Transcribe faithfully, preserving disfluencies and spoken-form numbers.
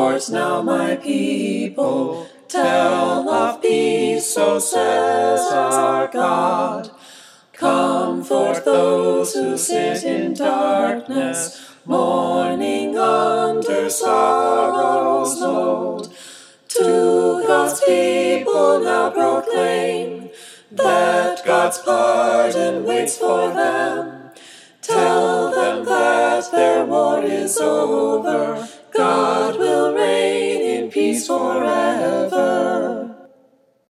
Comfort now my people, tell of peace, so says our God. Comfort those who sit in darkness, mourning under sorrow's load. To God's people now proclaim that God's pardon waits for them. Tell them that their war is over, God will reign in peace forever.